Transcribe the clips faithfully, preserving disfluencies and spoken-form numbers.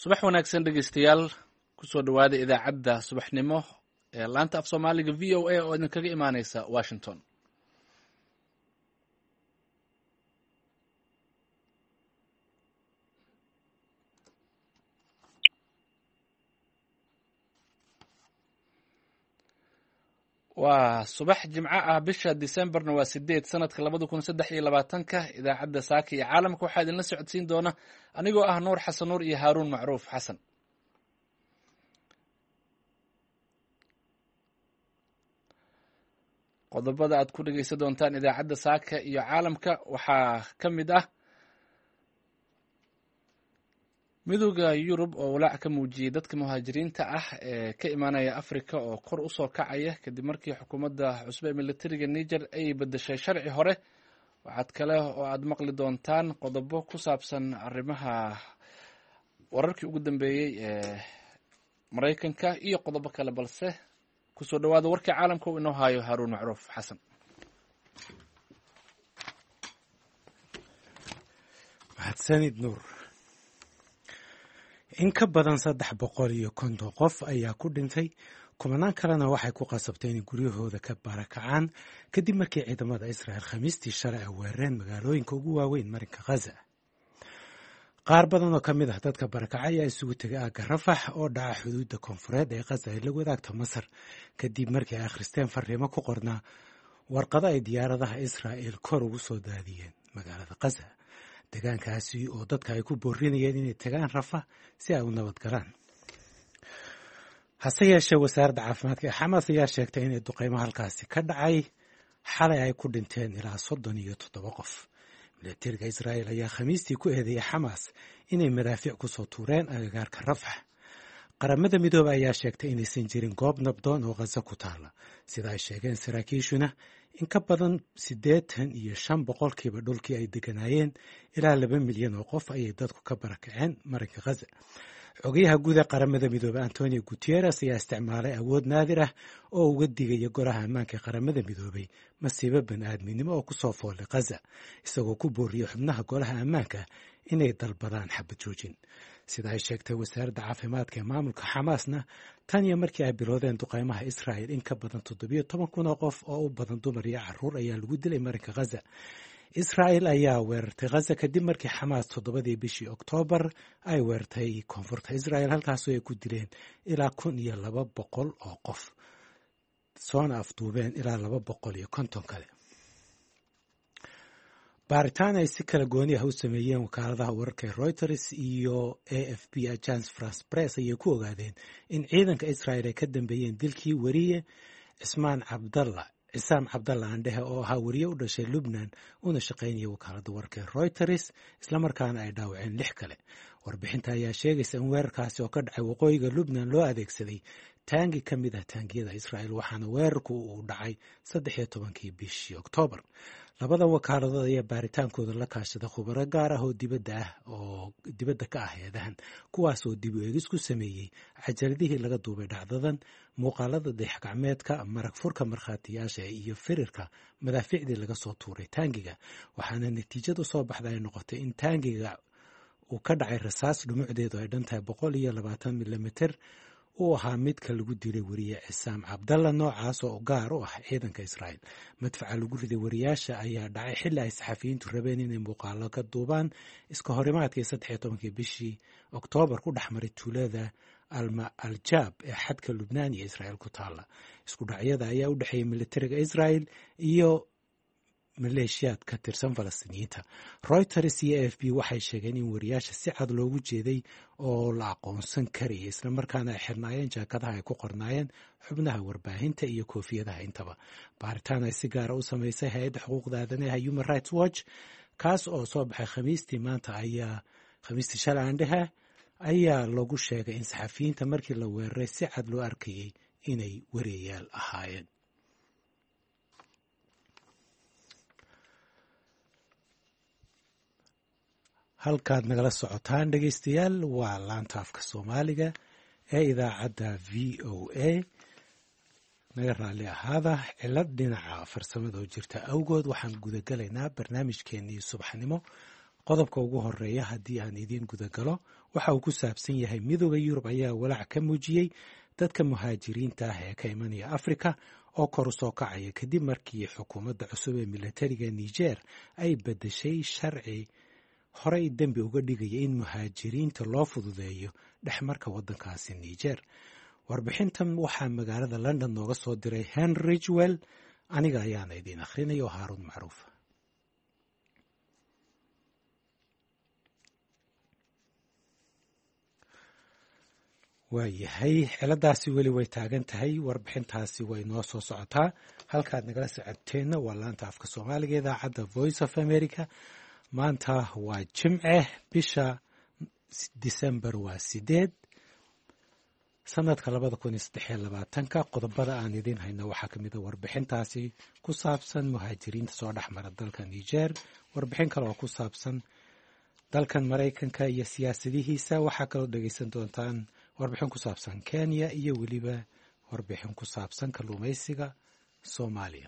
subax wanaagsan dhegeystayaal kusoo dhawaada idaacadda subaxnimo ee laanta af soomaaliga v o a oo idinkaga imaaneysa washington. waa subax jimco ah, bisha Decemberna waa sideed sanadka labada kun saddex iyo labaatanka. idaacadda saaka iyo caalamka waxaa idinla socodsiin doona anigoo ah nuur xasan nuur iyo haaruun macruuf xasan. qodobada aad ku dhegeysan doontaan idaacadda saaka iyo caalamka waxaa ka mid ah midowda yurub oo walaac ka muujiyey dadka muhaajiriinta ah ee ka imaanaya afrika oo kor u soo kacaya kadib markii xukuumadda cusbe ee militariga niger ay bedeshay sharci hore. waxaad kale oo aad maqli doontaan qodobo ku saabsan arrimaha wararkii ugu dambeeyey ee maraykanka iyo qodobo kale, balse kusoo dhawaada warkii caalamka uu inoo haayo haaruun macruuf xasan. mahadsanid nuur. in ka badan saddex boqol iyo konton qof ayaa ku dhintay, kumanaan kalena waxay ku qasabtay inay guryahooda ka barakacaan kadib markii ciidamada israel khamiistii shalay ay weerareen magaalooyinka ugu waaweyn marinka khaza. qaar badan oo ka mid ah dadka barakacay ayaa isugu tegay aagga rafax oo dhaca xuduudda koonfureed ee khaza ay la wadaagta masar kadib markii ay akhristeen fariimo ku qornaa warqado ay diyaaradaha israa'il kor ugu soo daadiyeen magaalada khaza, deegaankaasi oo dadka ay ku boorinayeen inay tagaan rafa si ay u nabad galaan. hase yeeshee wasaaradda caafimaadka ee xamaas ayaa sheegtay inay duqeymaha halkaasi ka dhacay xalay ay ku dhinteen ilaa soddon iyo toddoba qof. militariga israa'il ayaa khamiistii ku eedeeyay xamaas inay madaafiic ku soo tuureen agagaarka rafax. qaramada midoobay ayaa sheegtay inaysan jirin goob nabdoon oo khaza ku taalla, sida ay sheegeen saraakiishuna in ka badan siddeetan iyo shan boqolkiiba dhulkii ay deganaayeen ilaa laba milyan oo qof ayay dadku ka barakaceen marinka khaza. xogayaha guud ee qaramada midoobey antonio guteres ayaa isticmaalay awood naadir ah oo uga digaya golaha ammaanka ee qaramada midoobey masiibo bani-aadminimo oo kusoo foolay khaza, isagoo ku booriyey xubnaha golaha ammaanka inay dalbadaan xabad joojin. sida ay sheegtay wasaaradda caafimaadka ee maamulka xamaasna, tan iyo markii ay biloodeen duqeymaha israa'il in ka badan toddobiyo toban kun oo qof oo u badan dumar iyo caruur ayaa lagu dilay marinka khaza. israa'il ayaa weerartay khaza kadib markii xamaas toddobadii bishii oktoobar ay weerartay koonfurta israa'il, halkaasoo ay ku dileen ilaa kun iyo laba boqol oo qof, soona afduubeen ilaa laba boqol iyo konton kale. baaritaan ay si kala gooni ah u sameeyeen wakaaladaha wararka ee reuters iyo a f b agence france press ayay ku ogaadeen in ciidanka israa'il ay ka dambeeyeen dilkii weriye cismaan cabdalla cisaam cabdalla andhehe oo ahaa weriye u dhashay lubnan una shaqaynaya wakaaladda wararka ee reuters, islamarkaana ay dhaawaceen lix kale. warbixinta ayaa sheegaysa in weerarkaasi oo ka dhacay waqooyiga lubnan loo adeegsaday taangi ka mid ah taangiyada israa'il, waxaana weerarku uu dhacay saddex iyo tobankii bishii oktoobar. labada wakaaladood ayaa baaritaankooda la kaashada khubaro gaar ah oo dibadda ah oo dibadda ka ah eedahan, kuwaas oo dib u eegis ku sameeyey cajaladihii laga duubay dhacdadan, muuqaalada dayax-gacmeedka, marag furka markhaatiyaasha iyo firirka madaafiicdii laga soo tuuray taangiga. waxaana natiijadu soo baxda ay noqotay in taangiga uu ka dhacay rasaas dhumucdeedu ay dhan tahay boqol iyo labaatan milimiter uu ahaa midka lagu dilay weriye cisaam cabdalla, noocaas oo gaar u ah ciidanka israa'il. madfaca lagu riday weriyaasha ayaa dhacay xilli ay saxafiyiintu rabeen inay muuqaalo ka duubaan iska horimaadkii saddex iyo tobankii bishii oktoobar ku dhex maray tuulada alma aljaab ee xadka lubnaan iyo israa'il ku taalla. isku dhacyada ayaa u dhexeeyay militariga israa'il iyo maleeshiyaad ka tirsan falastiiniyiinta. reuters iyo a f b waxay sheegeen in weriyaasha si cad loogu jeeday oo la aqoonsan karayay, islamarkaana ay xirnaayeen jaakadaha ay ku qornaayeen xubnaha warbaahinta iyo koofiyadaha intaba. baaritaan ay si gaara u samaysay hay-adda xuquuqda aadanaha human rights watch, kaas oo soo baxay khamiistii maanta ayaa khamiistii shalay andheha ayaa lagu sheegay in saxafiyiinta markii la weeraray si cad loo arkayay inay weriyayaal ahaayeen. halkaad nagala socotaan dhegeystayaal waa laanta afka soomaaliga ee idaacadda v o a. naga raalli ahaada cilad dhinaca farsamada oo jirta awgood waxaan gudagalaynaa barnaamijkeennii subaxnimo qodobka ugu horeeya haddii aan idiin gudagalo waxa uu ku saabsan yahay midooda yurub ayaa walaac ka muujiyey dadka muhaajiriinta ah ee ka imanaya afrika oo kor u soo kacaya kadib markii xukuumadda cusub ee milatariga niger ay beddeshay sharci horey dembi uga dhigaya in muhaajiriinta loo fududeeyo dhexmarka waddankaasi niger. warbixintan waxaa magaalada london nooga soo diray henry ridgwell aniga ayaana idiin akhrinaya oo haaruun macruufa. waayahay ciladaasi weli way taagan tahay. warbixintaasi way noo soo socotaa. halkaad nagala socoteenna waa laanta afka soomaaliga idaacadda voice of america. maanta waa jimce, bisha disembar waa sideed sanadka labada kun iyo saddex iyo labaatanka. qodobada aan idiin hayno waxaa ka mid a warbixintaasi ku saabsan muhaajiriinta soo dhexmara dalka niger, warbixin kale oo ku saabsan dalkan maraykanka iyo siyaasadihiisa. waxaa kaloo dhegeysan doontaan warbixin ku saabsan kenya iyo weliba warbixin ku saabsan kalluumaysiga soomaaliya.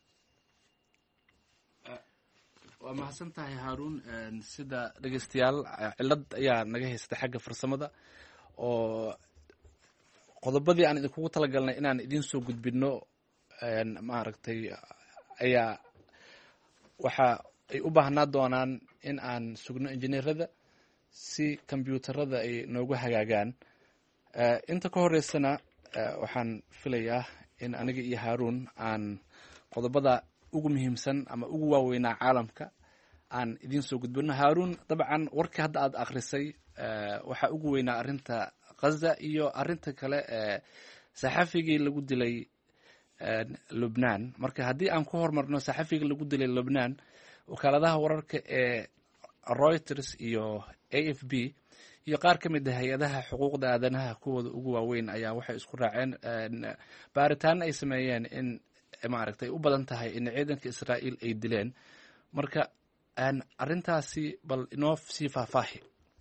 waa mahadsan tahay haaruun. sida dhegeystayaal, cilad ayaa naga haystay xagga farsamada oo qodobadii aan idinkugu talagalnay inaan idiin soo gudbino maaragtay ayaa waxa ay u baahnaa doonaan in aan sugno injineerada si kombyuutarada ay noogu hagaagaan. inta ka horeysana waxaan filayaa in aniga iyo haaruun aan qodobada ugu muhiimsan ama ugu waaweynaa caalamka aan idiin soo gudbino. haaruun, dabcan warkii hadda aad akhrisay waxaa ugu weynaa arrinta ghaza iyo arrinta kale ee saxafigii lagu dilay lubnaan. marka haddii aan ku hormarno saxafigii lagu dilay lubnaan, wakaaladaha wararka ee reuters iyo a f b iyo qaar ka mid ah hay-adaha xuquuqda aadanaha kuwooda ugu waaweyn ayaa waxay isku raaceen baaritaano ay sameeyeen in maaragtay u badan tahay in ciidanka israa'iil ay dileen. marka arrintaasi bal inoo sii faahfaahi.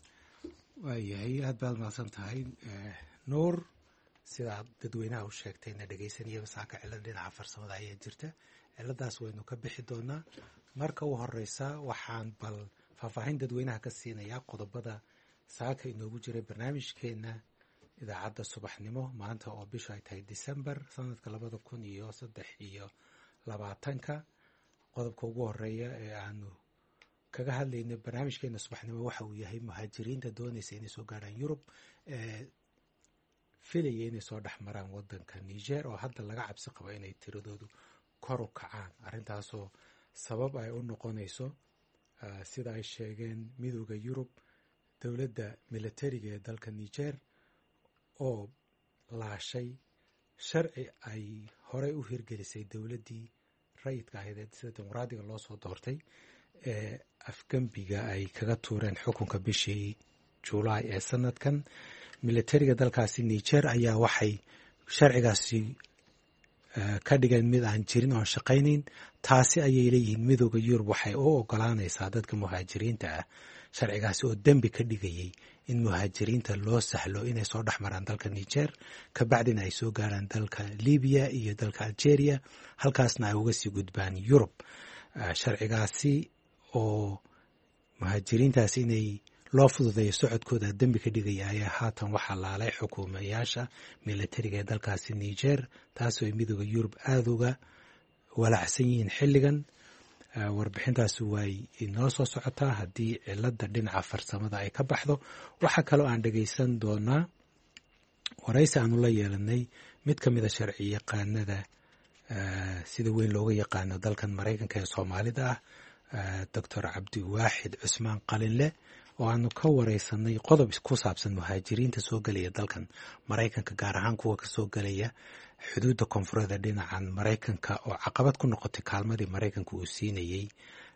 waayahay, aad baad mahadsan tahay nuur. sidaad dadweynaha u sheegtayna dhegeysanayaba saaka cilad dhinaca farsamada ayaa jirta. ciladaas waynu ka bixi doonaa. marka u horeysa waxaan bal faahfaahin dadweynaha ka siinayaa qodobada saaka inoogu jiray barnaamijkeena idaacadda subaxnimo maanta oo bisha ay tahay disembar sanadka labada kun iyo saddex iyo labaatanka. qodobka ugu horeeya ee aanu kaga hadlayna barnaamijkeena subaxnimo waxa uu yahay muhaajiriinta doonaysa inay soo gaarhaan yurub ee filaya inay soo dhex maraan wadanka niger oo hadda laga cabsi qabo inay tiradoodu kor u kacaan. arrintaasoo sabab ay u noqonayso sida ay sheegeen midooda yurub, dowladda milatariga ee dalka niger oo laashay sharci ay horey u hirgelisay dowladdii rayidka ahayd ee sida dimuqraadiga loo soo doortay ee afgembiga ay kaga tuureen xukunka bishii julaay ee sanadkan. milatariga dalkaasi niger ayaa waxay sharcigaasi ka dhigeen mid aan jirin oon shaqaynayn. taasi ayay leeyihiin midooda yurub waxay u ogolaanaysaa dadka muhaajiriinta ah sharcigaasi oo dembi ka dhigayay in muhaajiriinta loo sahlo inay soo dhex maraan dalka niger, kabacdina ay soo gaaraan dalka libiya iyo dalka algeria, halkaasna ay uga sii gudbaan yurub. sharcigaasi oo muhaajiriintaasi inay loo fududeeyo socodkooda dembi ka dhigaya ayaa haatan waxaa laalay xukuumayaasha milatariga ee dalkaasi niger, taasoo ay midooda yurub aada uga walaacsan yihiin xilligan. warbixintaasi way inoo soo socotaa haddii cilada dhinaca farsamada ay ka baxdo. waxaa kaloo aan dhegeysan doonaa waraysi aanu la yeelanay mid ka mid a sharci yaqaanada sida weyn looga yaqaano dalkan maraykanka ee soomaalida ah, doctor cabdiwaaxid cusmaan qalinle, oo aanu ka wareysanay qodob ku saabsan muhaajiriinta soo gelaya dalkan maraykanka, gaar ahaan kuwa kasoo gelaya xuduudda koonfureed dhinacan maraykanka oo caqabad ku noqotay kaalmadii maraykanka uu siinayey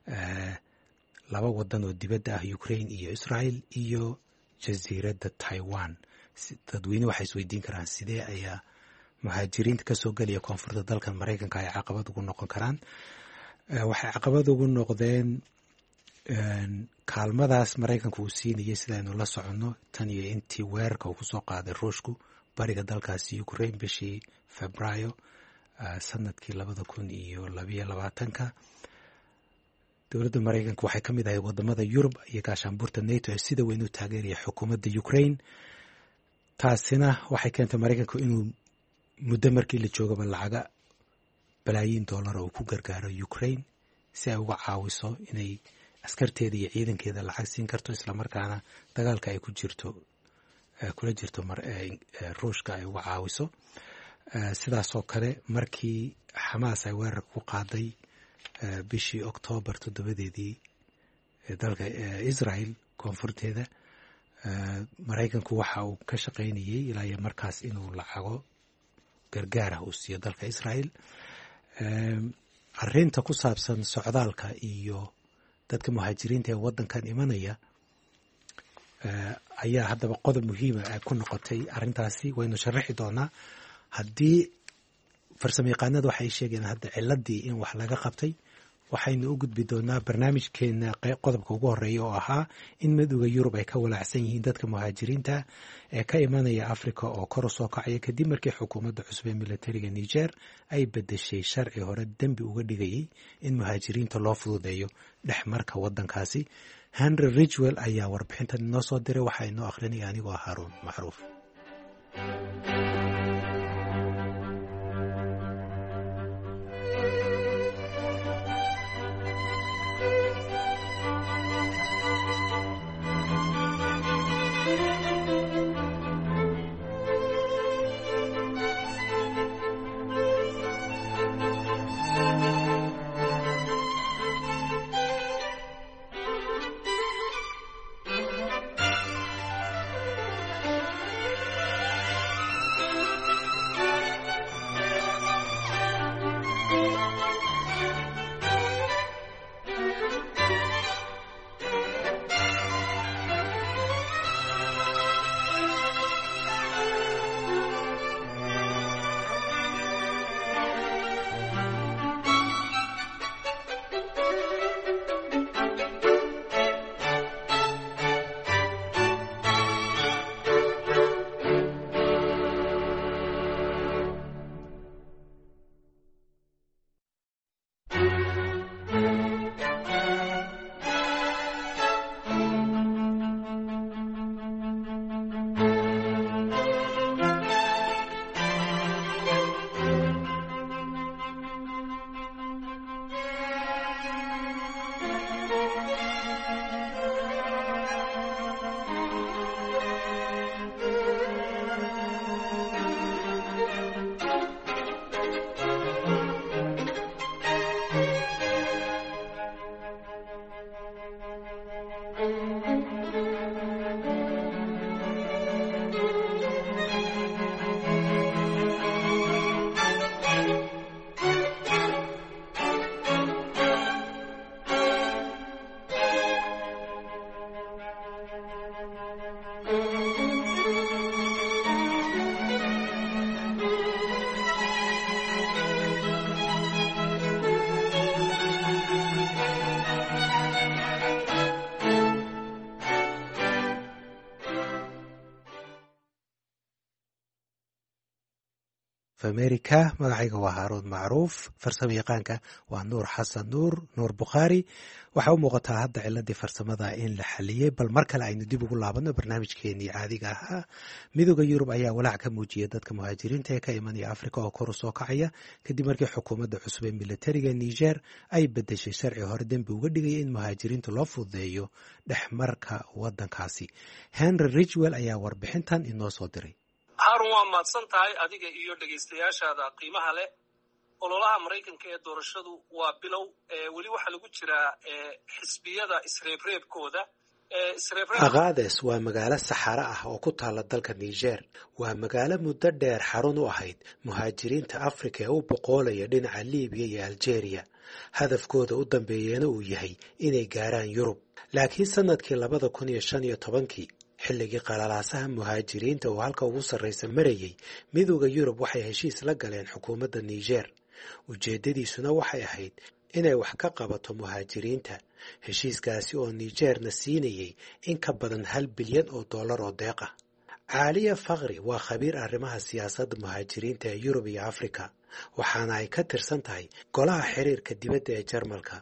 laba wadan oo dibadda ah, Ukraine iyo Israel iyo jasiiradda Taiwan. dadweyne waxay isweydiin karaan sidee ayaa muhaajiriinta kasoo gelaya koonfurta dalkan maraykanka ay caqabad ugu noqon karaan. waxay caqabad ugu noqdeen kaalmadaas maraykanka uu siinayay sidaaynu la soconno tan iyo intii weerarka uu kusoo qaaday ruushku bariga dalkaasi Ukraine bishii Febraayo sanadkii labada kun iyo labiyo labaatanka. dowladda maraykanka waxay ka mid ahay wadamada yurub iyo gaashaanbuurta nato ee sida weyn u taageeraya xukuumadda ukraine taasina waxay keentay maraykanku inuu muddo markii la joogaba lacaga balaayiin dollar oo ku gargaaro ukraine si ay uga caawiso inay askarteeda iyo ciidankeeda lacag siin karto islamarkaana dagaalka ay ku jirto kula jirto ruushka ay uga caawiso sidaasoo kale markii xamaas ay weerar ku qaaday bishii oktoobar toddobadeedii dalka israel koonfurteeda maraykanku waxa uu ka shaqaynayey ilaa iyo markaas inuu lacago gargaarah uu siiyo dalka israel arrinta ku saabsan socdaalka iyo dadka muhaajiriinta ee waddankan imanaya ayaa haddaba qodob muhiima ay ku noqotay arrintaasi waynu sharaxi doonaa haddii farsamo yaqaanada waxay sheegeen hadda ciladii in wax laga qabtay waxaynu u gudbi doonaa barnaamijkeena qodobka ugu horeeya oo ahaa in midowda yurub ay ka walaacsan yihiin dadka muhaajiriinta ee ka imanaya africa oo kor u soo kacaya kadib markii xukuumadda cusub ee militariga niger ay bedeshay sharci hore dembi uga dhigayay in muhaajiriinta loo fududeeyo dhexmarka waddankaasi henry ridgwell ayaa warbixintan inoo soo diray waxaa inoo akhrinaya anigoo haaruun macruuf. america magacayga waa haaruun macruuf farsamo yaqaanka waa nuur xasan nuur nuur bukhaari waxaa u muuqataa hadda ciladii farsamada in la xaliyey bal mar kale aynu dib ugu laabano barnaamijkeenii caadiga ahaa midooda yurub ayaa walaac ka muujiyay dadka muhaajiriinta ee ka imanaya africa oo kor u soo kacaya kadib markii xukuumadda cusub ee militariga niger ay bedeshay sharci hore dembi uga dhigaya in muhaajiriinta loo fududeeyo dhexmarka waddankaasi henry ridgwell ayaa warbixintan inoo soo diray. haarun waa mahadsan tahay adiga iyo dhegaystayaashaada qiimaha leh. ololaha maraykanka ee doorashadu waa bilow weli waxaa lagu jiraa xisbiyada isreebreebkooda. aqaades waa magaalo saxaro ah oo ku taala dalka niger. waa magaalo muddo dheer xarun u ahayd muhaajiriinta afrika ee u boqoolaya dhinaca libiya iyo algeria hadafkooda u dambeeyana uu yahay inay gaaraan yurub. laakiin sanadkii labada kun iyo shan iyo tobankii xilligii qalalaasaha muhaajiriinta oo halka ugu sarraysa marayay midowda yurub waxay heshiis la galeen xukuumadda niger. ujeeddadiisuna waxay ahayd inay wax ka qabato muhaajiriinta. heshiiskaasi oo nigerna siinayay in ka badan hal bilyan oo dollar oo deeq ah. caaliya fakri waa khabiir arrimaha siyaasadda muhaajiriinta ee yurub iyo afrika waxaana ay ka tirsan tahay golaha xiriirka dibadda ee jarmalka.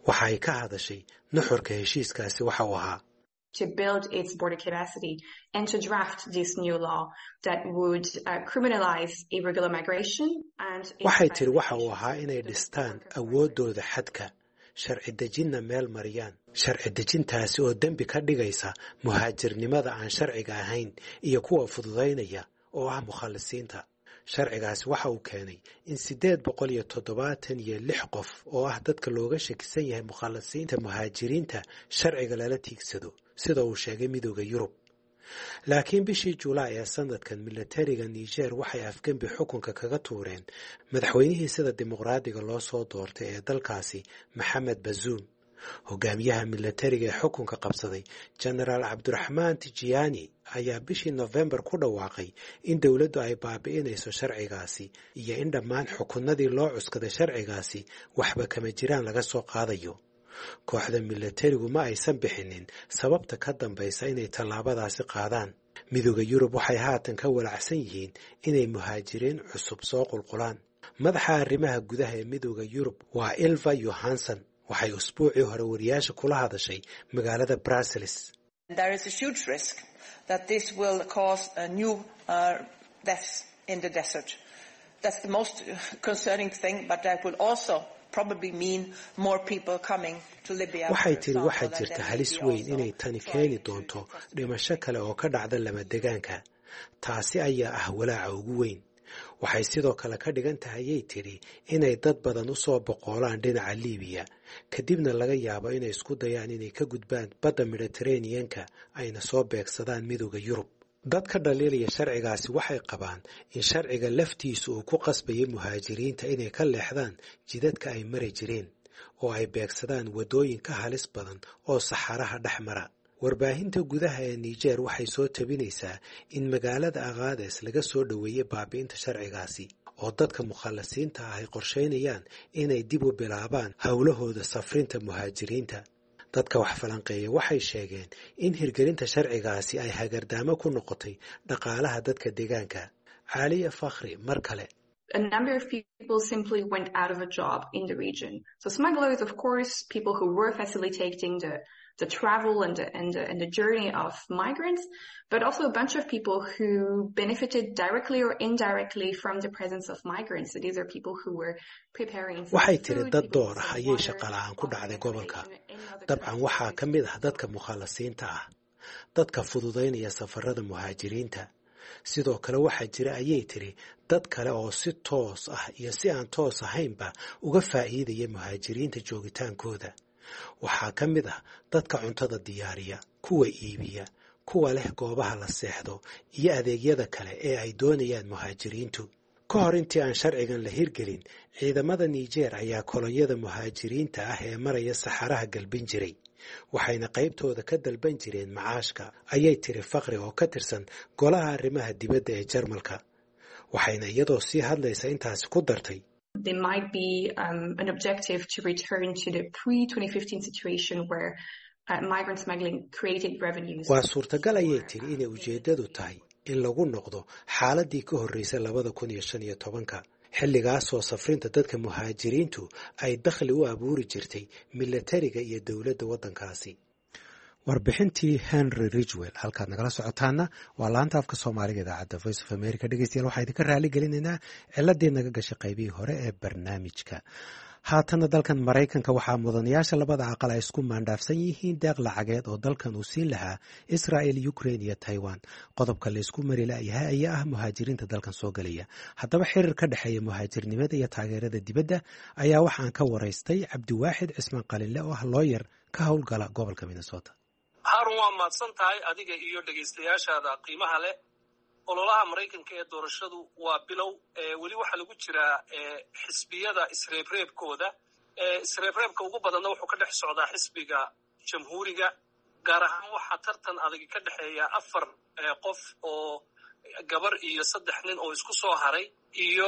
waxa ay ka hadashay nuxurka heshiiskaasi waxa uu ahaa to build its border capacity and to draft this new law that would uh, criminalize irregular migration and waxay tiri waxa uu ahaa inay dhistaan awooddooda xadka sharci dejinna meel mariyaan sharci dejintaasi oo dembi ka dhigaysa muhaajirnimada aan sharciga ahayn iyo kuwa fududaynaya oo ah mukhalisiinta sharcigaasi waxa uu keenay in siddeed boqol iyo toddobaatan iyo lix qof oo ah dadka looga shakisan yahay mukhalisiinta muhaajiriinta sharciga lala tiigsado sida uu sheegay midowda Yurub laakiin bishii Juulaay ee sanadkan militariga Niger waxay afgembi xukunka kaga tuureen madaxweynihii sida dimuqraadiga loo soo doortay ee dalkaasi Maxamed Bazoum hogaamiyaha militariga ee xukunka qabsaday General Abdurrahman Tijiani ayaa bishii November ku dhawaaqay in dawladdu ay baabi'inayso sharcigaasi iyo in dhammaan xukunnadii loo cuskaday sharcigaasi waxba kama jiraan laga soo qaadayo kooxda militarigu ma aysan bixinin sababta ka dambaysa inay tallaabadaasi qaadaan midowda Yurub waxay haatan ka walacsan yihiin inay muhaajiriin cusub soo qulqulaan madaxa arrimaha gudaha ee midowda Yurub waa Ylva Johansson waxay usbuucii hore wariyaasha kula hadashay magaalada Brussels There is a huge risk that this will cause a new uh, deaths in the desert. That's the most concerning thing, but that will also probably mean more people coming to Libya. waxay tiri waxaa jirta halis weyn inay tani keeni doonto dhimasho kale oo ka dhacda lama degaanka taasi ayaa ah walaaca ugu weyn waxay sidoo kale ka dhigan tahay ayay tiri inay dad badan u soo boqolaan dhinaca Liibiya kadibna laga yaabo inay isku dayaan inay ka gudbaan badda Mediterranean-ka ayna soo beegsadaan midowda Yurub dadka dhaliilaya sharcigaasi waxay qabaan in sharciga laftiisu uu ku qasbayo muhaajiriinta inay ka leexdaan jidadka ay mari jireen oo ay beegsadaan wadooyin ka halis badan oo saxaraha dhex mara warbaahinta gudaha ee Niger waxay soo tabinaysaa in magaalada Agadez laga soo dhaweeyay baabi'inta sharcigaasi oo dadka mukhalasiinta ah ay qorsheynayaan inay dib u bilaabaan hawlahooda safrinta muhaajiriinta dadka wax falanqeeya waxay sheegeen in hirgelinta sharcigaasi ay hagardaamo ku noqotay dhaqaalaha dadka deegaanka Aliya Fakhri mar kale A number of people simply went out of a job in the region. So smugglers, of course, people who were facilitating the the travel and the, and, the, and the journey of migrants, but also a bunch of people who benefited directly or indirectly from the presence of migrants. So these are people who were preparing food. waxay tiri dad door ah ayay shaqo la'aan ku dhacday gobolka dabcan waxaa ka mid ah dadka mukhalasiinta ah dadka fududaynaya safarada muhaajiriinta sidoo kale waxaa jira ayay tiri dad kale oo si toos ah iyo si aan toos ahaynba uga faa'iidaya muhaajiriinta joogitaankooda waxaa ka mid ah dadka cuntada diyaariya kuwa iibiya kuwa leh goobaha la seexdo iyo adeegyada kale ee ay doonayaan muhaajiriintu ka hor intii aan sharcigan la hirgelin ciidamada Niger ayaa kolonyada muhaajiriinta ah ee maraya saxaraha galbin jiray waxayna qaybtooda ka dalban jireen macaashka ayay tiri Fakhri oo ka tirsan golaha arrimaha dibadda ee Jarmalka waxayna iyadoo sii hadlaysa intaasi ku dartay There might be um, an objective to return to the pre twenty fifteen situation where uh, migrant smuggling created revenues. waa suurtagal ayay tiri inay ujeedadu tahay in lagu noqdo xaaladii ka horreysay labada kun iyo shan iyo tobanka xilligaasoo safrinta dadka muhaajiriintu ay dakhli u abuuri jirtay militariga iyo dowladda waddankaasi warbixintii Henry Ridgwell halkaad nagala socotaana waa laanta afka Soomaaliga idaacadda Voice of America dhegeystayaal waxaan idinka raali gelinaynaa ciladii naga gashay qaybihii hore ee barnaamijka haatana dalkan Mareykanka waxaa mudanayaasha labada aqal ay isku maandhaafsan yihiin deeq lacageed oo dalkan uu siin lahaa Israel, Ukraine iyo Taiwan qodobka la isku mari laayahay ayaa ah muhaajiriinta dalkan soo galaya haddaba xiriir ka dhaxeeya muhaajirnimada iyo taageerada dibadda ayaa waxaan ka waraystay Cabdiwaaxid Cismaan Qalile oo ah lawyer ka howlgala gobolka Minnesota harun waa mahadsan tahay adiga iyo dhegaystayaashaada qiimaha leh ololaha Mareykanka ee doorashadu waa bilow weli waxa lagu jiraa xisbiyada isreebreebkooda isreebreebka ugu badanna wuxuu ka dhex socdaa xisbiga jamhuuriga gaar ahaan waxaa tartan adag ka dhexeeya afar qof oo gabar iyo saddex nin oo isku soo haray iyo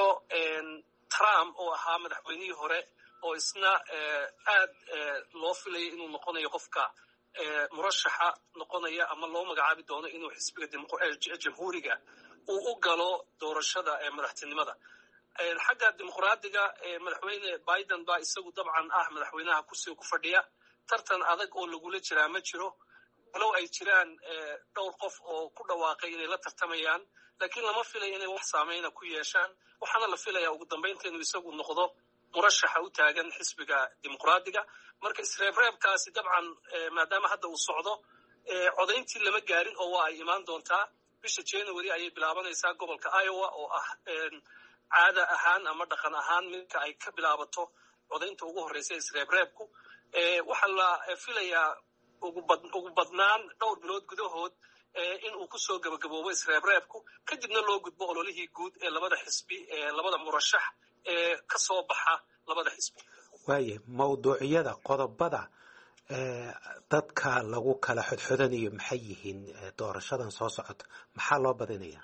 Trump oo ahaa madaxweynihii hore oo isna aad loo filayay inuu noqonayo qofka murashaxa noqonaya ama loo magacaabi doono inuu xisbiga jamhuuriga uu u galo doorashada ee madaxtinimada xagga dimuqraadiga madaxweyne biden baa isagu dabcan ah madaxweynaha kursiga ku fadhiya tartan adag oo lagula jiraa ma jiro walow ay jiraan dhowr qof oo ku dhawaaqay inay la tartamayaan laakiin lama filayo inay wax saameyna ku yeeshaan waxaana la filayaa ugu dambaynta inuu isagu noqdo murashaxa u taagan xisbiga dimuqraadiga marka isreebreebkaasi dabcan maadaama hadda uu socdo codayntii lama gaarin oo waa ay imaan doontaa bisha january ayay bilaabanaysaa gobolka iowa oo ah caada ahaan ama dhaqan ahaan midka ay ka bilaabato codaynta ugu horreysa isreebreebku waxaa la filayaa ugu badnaan dhowr bilood gudahood in uu ku soo gabagaboobo isreebreebku kadibna loo gudbo ololihii guud ee labada xisbi ee labada murashax ee ka soo baxa labada xisbi waaye mawduucyada qodobada dadka lagu kala xodxodanayo maxay yihiin doorashadan soo socota maxaa loo badinayaa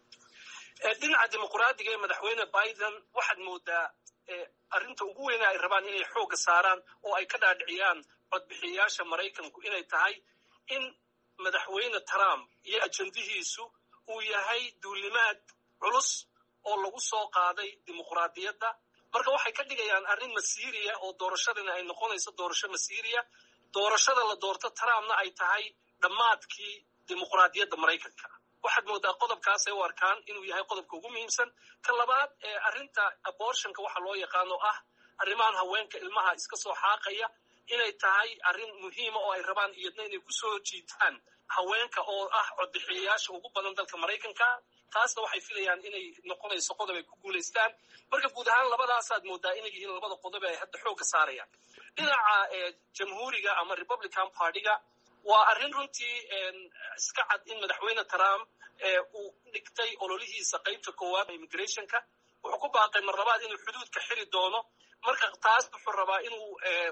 dhinaca dimuqraadiga ee madaxweyne biden waxaad moodaa arrinta ugu weyna ay rabaan inay xoogga saaraan oo ay ka dhaadhiciyaan codbixiyayaasha maraykanku inay tahay in madaxweyne trump iyo ajandihiisu uu yahay duulimaad culus oo lagu soo qaaday dimuqraadiyadda marka waxay ka dhigayaan arrin masiiriya oo doorashadana ay noqonayso doorasho masiiriya doorashada la doorto trumpna ay tahay dhammaadkii dimuqraadiyadda maraykanka waxaad moodaa qodobkaasay u arkaan inuu yahay qodobka ugu muhiimsan ka labaad ee arrinta abortionka waxa loo yaqaano ah arrimahan haweenka ilmaha iska soo xaaqaya inay tahay arrin muhiima oo ay rabaan iyadna inay ku soo jiitaan haweenka oo ah codbixiyayaasha ugu badan dalka maraykanka taasna waxay filayaan inay noqonayso qodob ay ku guulaystaan marka guud ahaan labadaasaad moodaa inay yihiin labada qodob ay hadda xoogga saarayaan dhinaca jamhuuriga ama republican partyga waa arrin runtii iska cad in madaxweyne trump uu dhigtay ololihiisa qaybta koowaad immigrationka wuxuu ku baaqay mar labaad inuu xuduudka xiri doono marka taas wuxuu rabaa inuu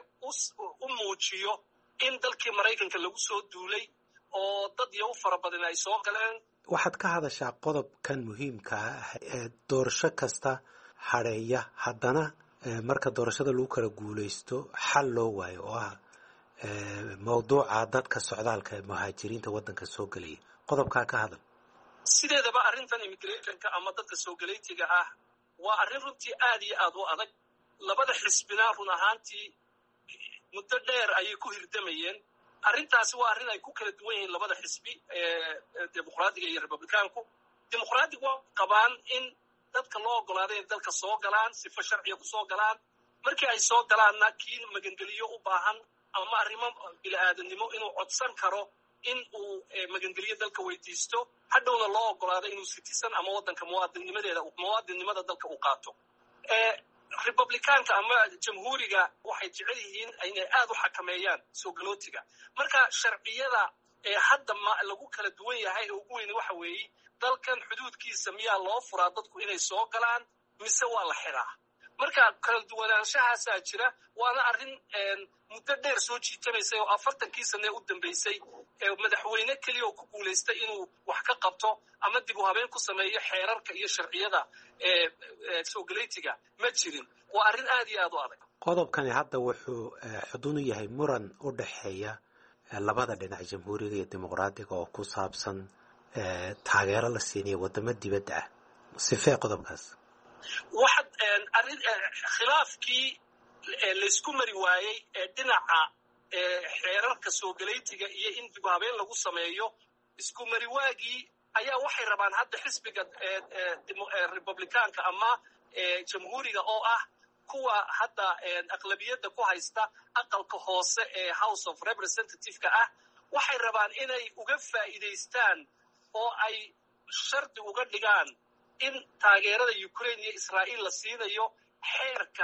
u muujiyo in dalkii maraykanka lagu soo duulay oo dad iyo u fara badan ay soo galeen waxaad ka hadashaa qodobkan muhiimka ah ee doorasho kasta hadheeya haddana marka doorashada lagu kala guulaysto xal loo waayo oo ah mawduuca dadka socdaalka ee muhaajiriinta waddanka soo gelaya qodobkaa ka hadal sideedaba arrintan immigrationka ama dadka soo galaytiga ah waa arrin runtii aad iyo aad u adag labada xisbina run ahaantii muddo dheer ayay ku hirdamayeen arrintaasi waa arrin ay ku kala duwan yihiin labada xisbi dimuqraadiga iyo republicaanku dimuqraadigu waa qabaan in dadka loo oggolaaday in dalka soo galaan sifo sharciya ku soo galaan markii ay soo galaanna kii magangeliyo u baahan ama arrimo bili-aadamnimo inuu codsan karo in uu magangeliyo dalka weydiisto hadhowna loo oggolaaday inuu citizen ama waddanka muwaadinnimadeeda muwaadinnimada dalka uu qaato republicaanka ama jamhuuriga waxay jecel yihiin inay aad u xakameeyaan soo galootiga marka sharciyada ee hadda ma lagu kala duwan yahay ee ugu weyni waxa weeye dalkan xuduudkiisa miyaa loo furaa dadku inay soo galaan mise waa la xiraa marka kala duwanaanshahaasaa jira waana arrin muddo dheer soo jiitamaysay oo afartankii sane u dambaysay madaxweyne keliya oo ku guulaystay inuu wax ka qabto ama dib u habeen ku sameeyo xeerarka iyo sharciyada soo galaytiga ma jirin waa arrin aad iyo aad u adag qodobkani hadda wuxuu xudun u yahay muran u dhexeeya labada dhinac jamhuuriga iyo dimuqraadiga oo ku saabsan taageero la siinayo waddamo dibadda ah sifee qodobkaas waxaad arrin khilaafkii laysku mari waayey ee dhinaca xeerarka soo galaytiga iyo in dib u habeen lagu sameeyo isku mari waagii ayaa waxay rabaan hadda xisbiga republicaanka ama jamhuuriga oo ah kuwa hadda aqlabiyadda ku haysta aqalka hoose ee house of representative-ka ah waxay rabaan inay uga faa'iidaystaan oo ay shardi uga dhigaan in taageerada ukraine iyo israa'iil la siinayo xeerka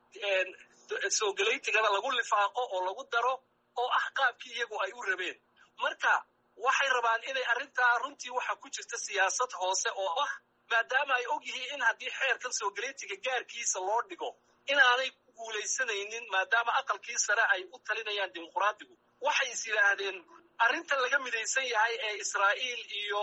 soo galaytigana lagu lifaaqo oo lagu daro oo ah qaabkii iyagu ay u rabeen marka waxay rabaan inay arrintaa runtii waxa ku jirta siyaasad hoose oo ah maadaama ay og yihiin in haddii xeerkan soo galaytiga gaarkiisa loo dhigo inaanay ku guulaysanaynin maadaama aqalkii sare ay u talinayaan dimuqraadigu waxay is yidhaahdeen arrintan laga midaysan yahay ee israa'iil iyo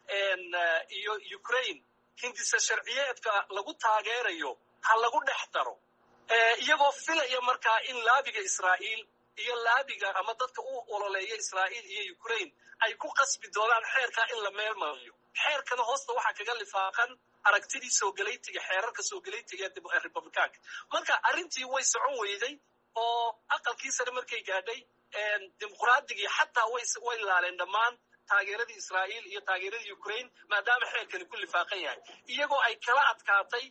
iyo ukraine hindisa sharciyeedka lagu taageerayo ha lagu dhex daro iyagoo filaya markaa in laabiga israa'iil iyo laabiga ama dadka u ololeeya Israa'iil iyo Ukraine ay ku qasbi doonaan xeerka in la meel mariyo. Xeerkana hoosta waxaa kaga lifaaqan aragtidii soo galaytiga xeerarka soo galaytiga ee Republicaanka. Marka arrintii way socon weyday oo aqalkiisana markay gaadhay dimuqraadiga xataa way way laaleen dhammaan taageeradii Israa'iil iyo taageeradii Ukraine maadaama xeerkani ku lifaaqan yahay iyagoo ay kala adkaatay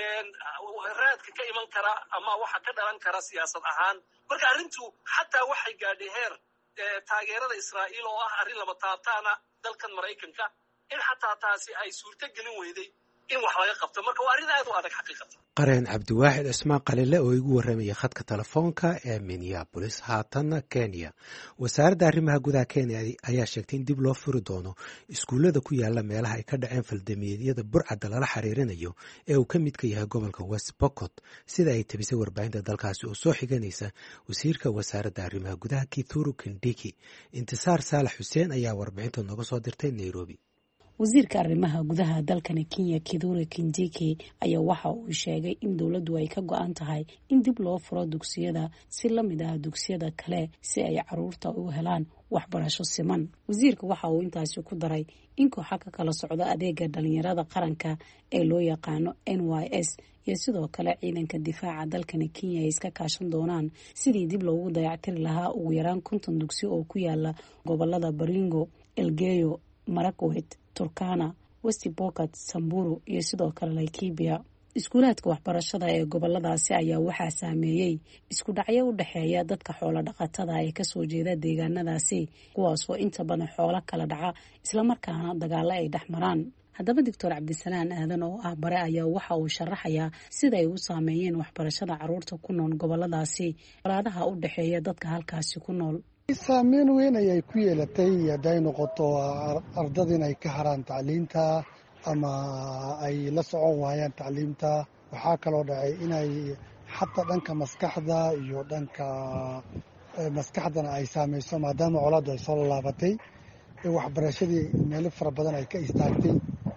raadka ka iman kara ama waxa ka dhalan kara siyaasad ahaan. Marka arrintu xataa waxay gaadhay heer taageerada Israa'iil oo ah arrin laba taabtaana dalkan Mareykanka in xataa taasi ay suurto gelin weyday in wax laga qabto. Marka waa arrin aad u adag xaqiiqatan. qareen cabdiwaaxid cismaan qalile oo igu warramaya khadka telefoonka ee Minneapolis. haatanna Kenya. wasaaradda arrimaha gudaha Kenya ayaa sheegtay in dib loo furi doono iskuullada ku yaala meelaha ay ka dhaceen faldamiyada burcadda lala xiriirinayo ee uu ka midka yahay gobolka West Pokot, sida ay tabisay warbaahinta dalkaasi oo soo xiganaysa wasiirka wasaaradda arrimaha gudaha Kithure Kindiki. Intisaar Saalax Xuseen ayaa warbixinta nooga soo dirtay Nairobi. wasiirka arrimaha gudaha dalkani Kenya Kithure Kindiki ayaa waxa uu sheegay in dawladdu ay ka go'an tahay in dib loo furo dugsiyada si la mid ah dugsiyada kale si ay caruurta u helaan waxbarasho siman. wasiirka waxa uu intaasi ku daray in kooxa ka kala socda adeega dhalinyarada qaranka ee loo yaqaano N Y S iyo sidoo kale ciidanka difaaca dalkani Kenya ay iska kaashan doonaan sidii dib loogu dayactiri lahaa ugu yaraan konton dugsi oo ku yaala gobolada Baringo, Elgeyo Marakwet, Turkana, West Pokot, Samburu iyo sidoo kale Laikipia. iskuulaadka waxbarashada ee goboladaasi ayaa waxaa saameeyey isku dhacyo u dhaxeeya dadka xoolo dhaqatada ee kasoo jeeda deegaanadaasi kuwaas oo inta badan xoolo kala dhaca isla markaana dagaalo ay dhex maraan. haddaba doctor Cabdisalaan Aadan oo ah bare ayaa waxa uu sharaxayaa sida ay u saameeyeen waxbarashada caruurta ku nool goboladaasi walaadaha u dhaxeeya dadka halkaasi ku nool. saameyn weyn ayay ku yeelatay hadday noqoto ardada inay ka haraan tacliinta ama ay la socon waayaan tacliimta. waxaa kaloo dhacay inay xataa dhanka maskaxda iyo dhanka maskaxdana ay saameyso maadaama colaaddu ay soo laabatay waxbarashadii meelo fara badan ay ka istaagtay.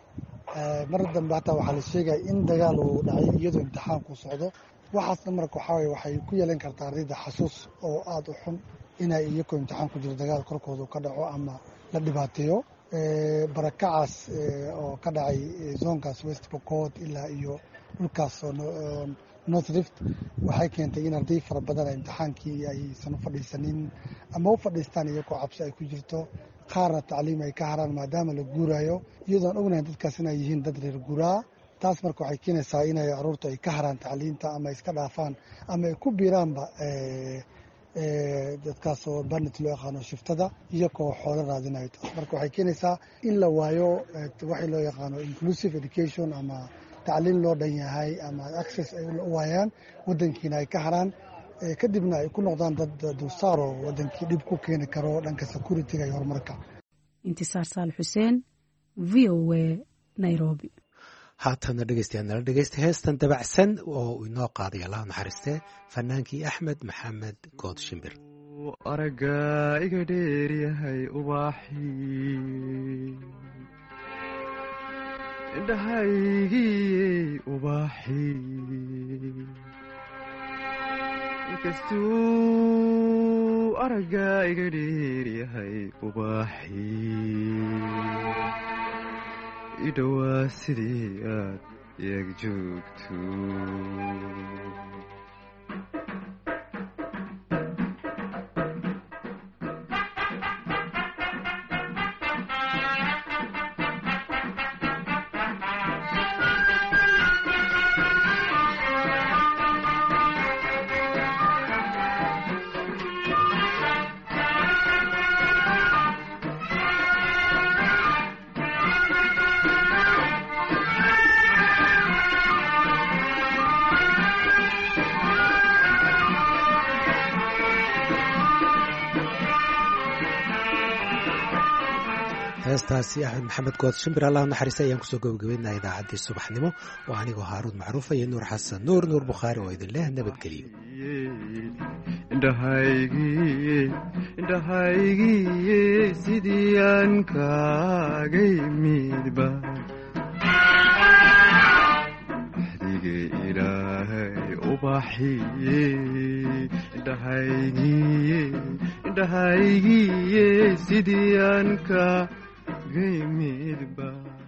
mar dambe hataa waxaa la sheegaya in dagaal uu dhacay iyadoo imtixaanku socdo. waxaasna marka waxaa waye waxay ku yeelan kartaa ardayda xasuus oo aada u xun inay iyagoo imtixaan ku jiro dagaal korkooda ka dhaco ama la dhibaateeyo. barakacaas oo ka dhacay zoonkaas West Pokot ilaa iyo dhulkaas oo North Rift waxay keentay in arday fara badan ay imtixaankii aysan u fadhiisanin ama u fadhiistaan iyagoo cabsi ay ku jirto. qaarna tacliim ay ka haraan maadaama la guuraayo iyadoon ognahay dadkaas inay yihiin dad reer guuraa. taas marka waxay keenaysaa inay caruurta ay ka haraan tacliinta ama iska dhaafaan ama ay ku biiraanba dadkaas oo barnet loo yaqaano shiftada iyagoo xoolo raadinayo. taas marka waxay keenaysaa in la waayo waxay loo yaqaano inclusive education ama tacliin loo dhan yahay ama access ay u waayaan wadankiina ay ka haraan kadibna ay ku noqdaan dad dulsaaro wadankii dhib ku keeni karo dhanka security-ga iyo horumarka. Intisaar Saalax Xuseen, V O A, Nairobi. haatana dhegeystayaal nala dhegeysta heestan dabacsan oo inoo qaaday Allah naxariistee fanaankii Axmed Maxamed Good Shimbir. araga iga dheer yahay ubaxi indhahaygii ubaxi inkastuu araga iga dheer yahay ubaxi idhowaa sidii aad iag joogto heestaasi Axmed Maxamed Good Shimbir Allah naxariistay ayaan kusoo gabagabeynaa idaacaddii subaxnimo oo anigoo Haaruun Macruuf iyo Nuur Xasan Nuur Nuur Bukhaari oo idin leh nabadgelyo. indhahaygii indhahaygii sidii aan kaaga imidba axdiga ilaahay ubaxiye dhahaygiye dhahaygiye sidii aan ka gaymidba